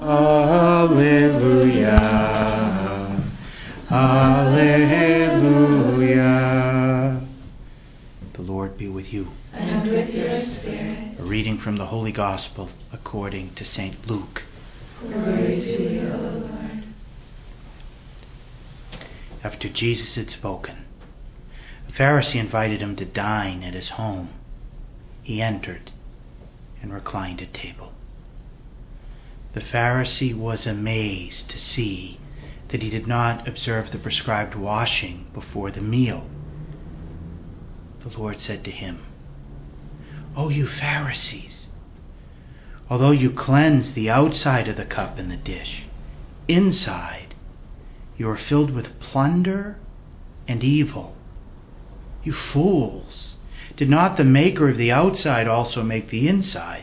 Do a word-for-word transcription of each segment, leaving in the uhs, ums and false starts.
Hallelujah. Hallelujah. The Lord be with you. And with your spirit. A reading from the Holy Gospel according to Saint Luke. Glory to you, O Lord. After Jesus had spoken, a Pharisee invited him to dine at his home. He entered and reclined at table. The Pharisee was amazed to see that he did not observe the prescribed washing before the meal. The Lord said to him, "O you Pharisees, although you cleanse the outside of the cup and the dish, inside you are filled with plunder and evil. You fools, did not the maker of the outside also make the inside?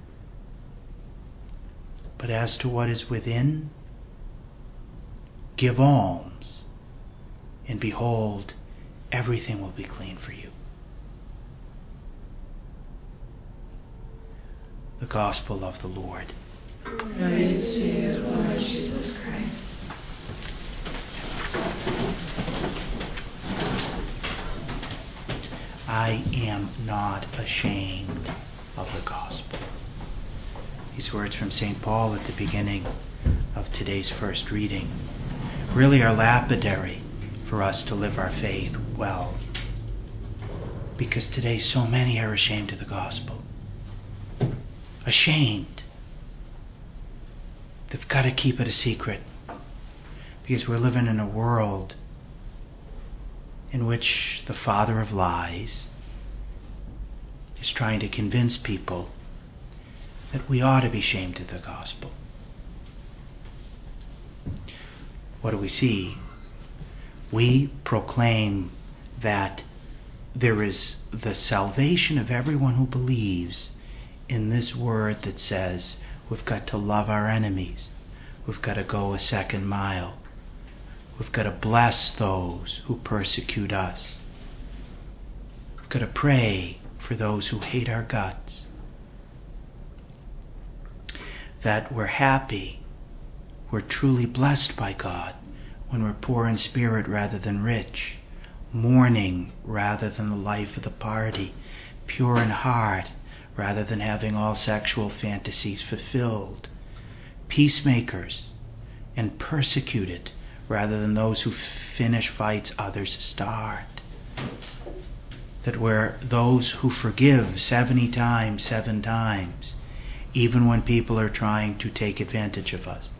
But as to what is within, give alms, and behold, everything will be clean for you." The Gospel of the Lord. Praise to you, Lord Jesus Christ. I am not ashamed of the gospel. These words from Saint Paul at the beginning of today's first reading really are lapidary for us to live our faith well. Because today so many are ashamed of the gospel. Ashamed. They've got to keep it a secret. Because we're living in a world in which the father of lies is trying to convince people that we ought to be ashamed of the gospel. What do we see? We proclaim that there is the salvation of everyone who believes in this word that says we've got to love our enemies. We've got to go a second mile. We've got to bless those who persecute us. We've got to pray for those who hate our guts. That we're happy, we're truly blessed by God when we're poor in spirit rather than rich, mourning rather than the life of the party, pure in heart rather than having all sexual fantasies fulfilled, peacemakers and persecuted rather than those who finish fights others start. That we're those who forgive seventy times, seven times, even when people are trying to take advantage of us.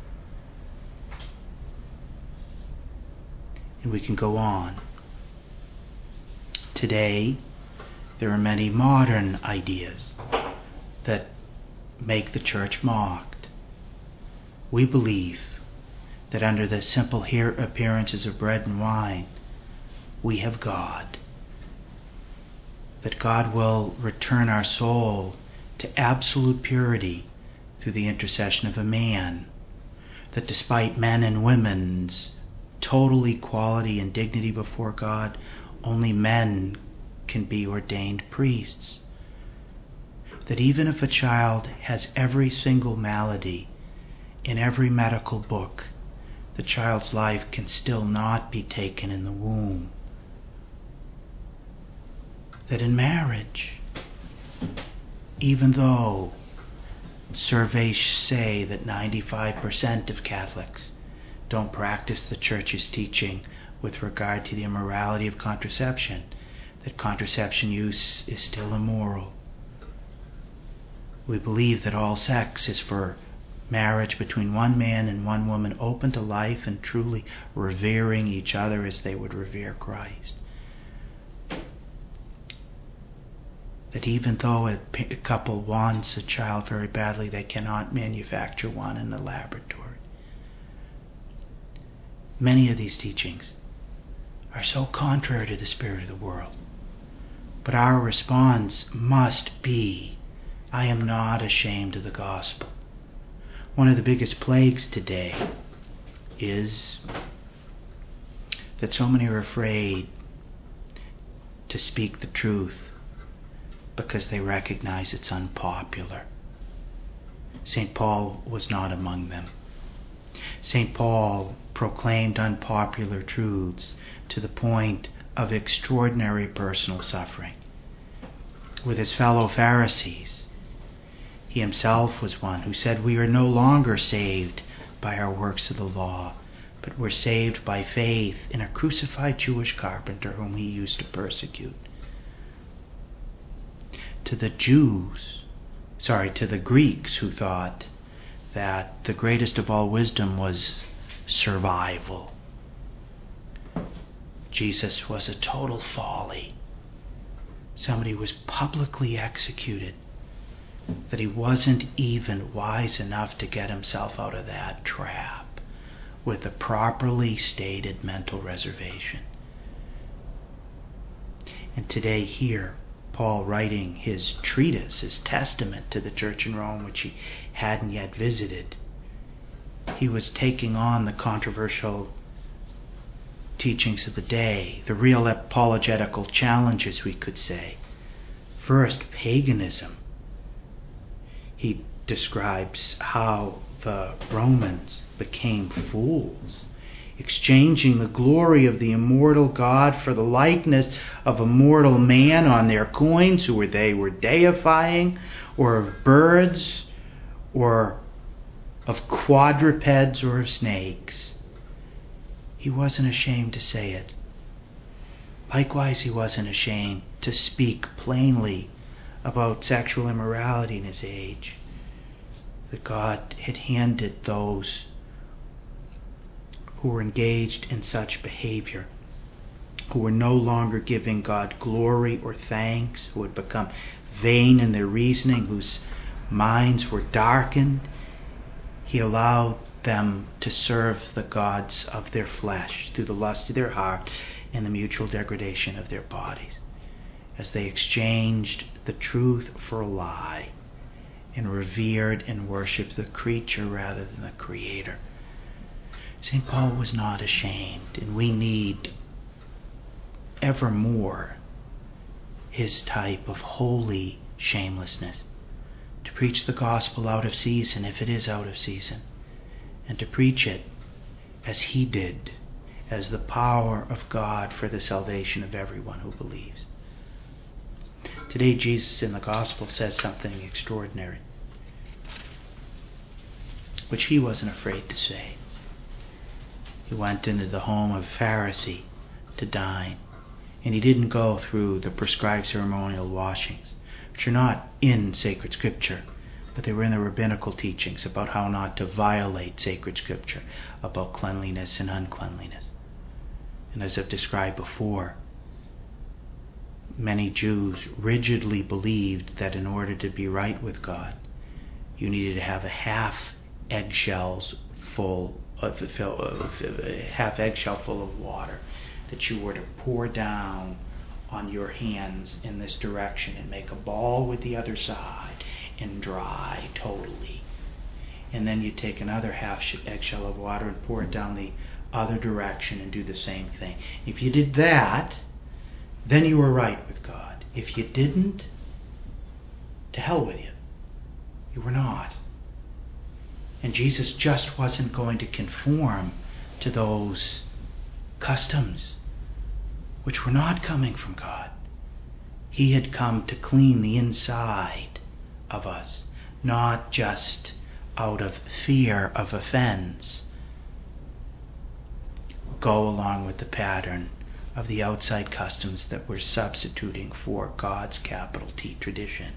And we can go on. Today, there are many modern ideas that make the church mocked. We believe that under the simple here appearances of bread and wine, we have God. That God will return our soul to absolute purity through the intercession of a man. That despite men and women's total equality and dignity before God, only men can be ordained priests. That even if a child has every single malady in every medical book, the child's life can still not be taken in the womb. That in marriage, even though surveys say that ninety-five percent of Catholics don't practice the Church's teaching with regard to the immorality of contraception, that contraception use is still immoral. We believe that all sex is for marriage between one man and one woman, open to life and truly revering each other as they would revere Christ. That even though a couple wants a child very badly, they cannot manufacture one in a laboratory. Many of these teachings are so contrary to the spirit of the world. But our response must be, I am not ashamed of the gospel. One of the biggest plagues today is that so many are afraid to speak the truth because they recognize it's unpopular. Saint Paul was not among them. Saint Paul proclaimed unpopular truths to the point of extraordinary personal suffering. With his fellow Pharisees, he himself was one who said, "We are no longer saved by our works of the law, but we're saved by faith in a crucified Jewish carpenter whom he used to persecute." To the Jews, sorry, to the Greeks who thought that the greatest of all wisdom was survival, Jesus was a total folly. Somebody was publicly executed, that he wasn't even wise enough to get himself out of that trap with a properly stated mental reservation. And today here, Paul writing his treatise, his testament to the church in Rome, which he hadn't yet visited, he was taking on the controversial teachings of the day, the real apologetical challenges, we could say. First, paganism. He describes how the Romans became fools, exchanging the glory of the immortal God for the likeness of a mortal man on their coins, who they were deifying, or of birds, or of quadrupeds, or of snakes. He wasn't ashamed to say it. Likewise, he wasn't ashamed to speak plainly about sexual immorality in his age, that God had handed those who were engaged in such behavior, who were no longer giving God glory or thanks, who had become vain in their reasoning, whose minds were darkened. He allowed them to serve the gods of their flesh through the lust of their heart and the mutual degradation of their bodies, as they exchanged the truth for a lie and revered and worshipped the creature rather than the Creator. Saint Paul was not ashamed, and we need evermore his type of holy shamelessness, to preach the gospel out of season, if it is out of season, and to preach it as he did, as the power of God for the salvation of everyone who believes. Today, Jesus in the gospel says something extraordinary, which he wasn't afraid to say. He went into the home of a Pharisee to dine, and he didn't go through the prescribed ceremonial washings, which are not in sacred scripture, but they were in the rabbinical teachings about how not to violate sacred scripture, about cleanliness and uncleanliness. And as I've described before, many Jews rigidly believed that in order to be right with God, you needed to have a half eggshells full of, of half eggshell full of water that you were to pour down on your hands in this direction and make a ball with the other side and dry totally. And then you take another half eggshell of water and pour it down the other direction and do the same thing. If you did that, then you were right with God. If you didn't, to hell with you. You were not. And Jesus just wasn't going to conform to those customs which were not coming from God. He had come to clean the inside of us, not just out of fear of offense, go along with the pattern of the outside customs that we're substituting for God's capital T tradition.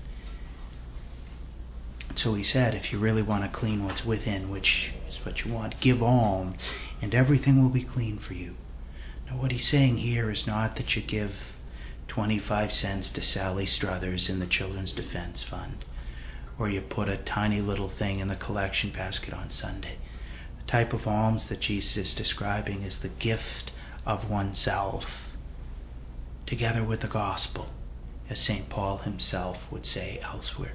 So he said, if you really want to clean what's within, which is what you want, give alms, and everything will be clean for you. Now what he's saying here is not that you give twenty-five cents to Sally Struthers in the Children's Defense Fund, or you put a tiny little thing in the collection basket on Sunday. The type of alms that Jesus is describing is the gift of oneself, together with the gospel, as Saint Paul himself would say elsewhere.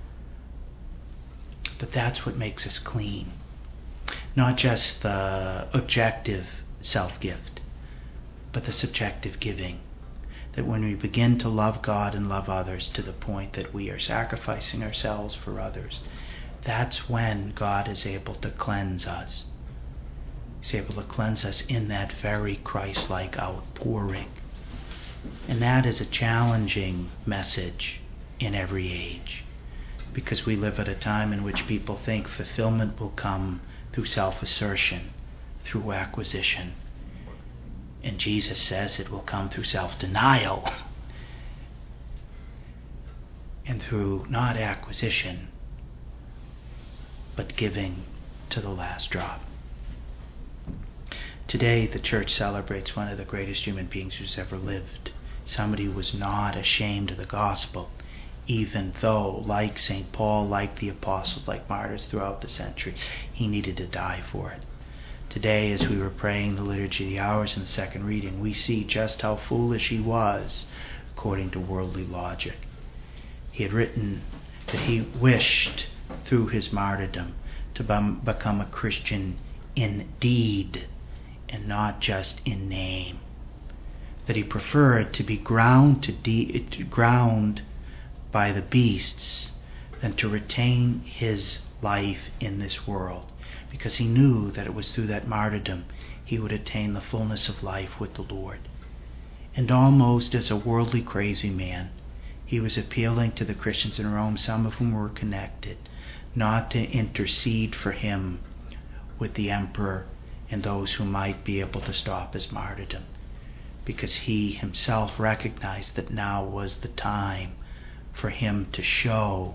But that's what makes us clean. Not just the objective self-gift, but the subjective giving. That when we begin to love God and love others to the point that we are sacrificing ourselves for others, that's when God is able to cleanse us. He's able to cleanse us in that very Christ-like outpouring. And that is a challenging message in every age, because we live at a time in which people think fulfillment will come through self-assertion, through acquisition. And Jesus says it will come through self-denial and through not acquisition, but giving to the last drop. Today, the church celebrates one of the greatest human beings who's ever lived. Somebody who was not ashamed of the gospel, even though, like Saint Paul, like the apostles, like martyrs throughout the centuries, he needed to die for it. Today, as we were praying the Liturgy of the Hours in the second reading, we see just how foolish he was according to worldly logic. He had written that he wished, through his martyrdom, to bum, become a Christian in deed and not just in name. That he preferred to be ground to de- to ground by the beasts than to retain his life in this world, because he knew that it was through that martyrdom he would attain the fullness of life with the Lord. And almost as a worldly crazy man, he was appealing to the Christians in Rome, some of whom were connected, not to intercede for him with the emperor and those who might be able to stop his martyrdom, because he himself recognized that now was the time for him to show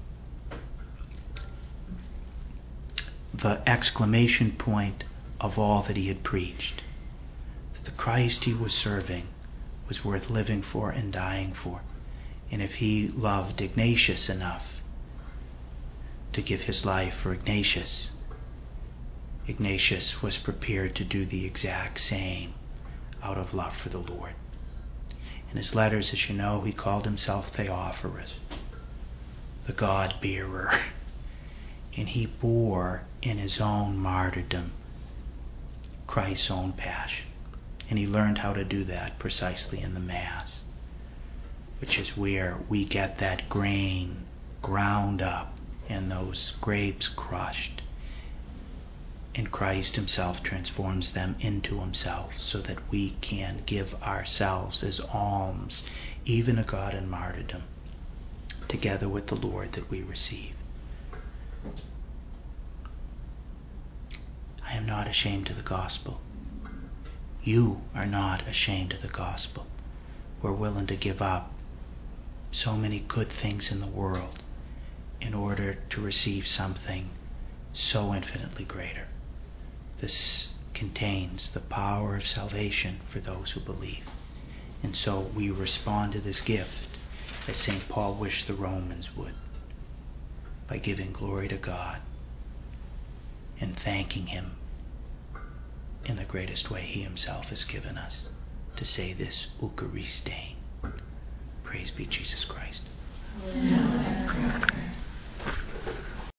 the exclamation point of all that he had preached. That the Christ he was serving was worth living for and dying for. And if he loved Ignatius enough to give his life for Ignatius, Ignatius was prepared to do the exact same out of love for the Lord. In his letters, as you know, he called himself Theophorus, the God-bearer. And he bore in his own martyrdom Christ's own passion. And he learned how to do that precisely in the Mass, which is where we get that grain ground up and those grapes crushed. And Christ himself transforms them into himself so that we can give ourselves as alms, even a God in martyrdom, together with the Lord that we receive. I am not ashamed of the gospel. You are not ashamed of the gospel. We're willing to give up so many good things in the world in order to receive something so infinitely greater. This contains the power of salvation for those who believe. And so we respond to this gift as Saint Paul wished the Romans would, by giving glory to God and thanking him in the greatest way he himself has given us, to say this Eucharistene. Praise be Jesus Christ. Now and forever.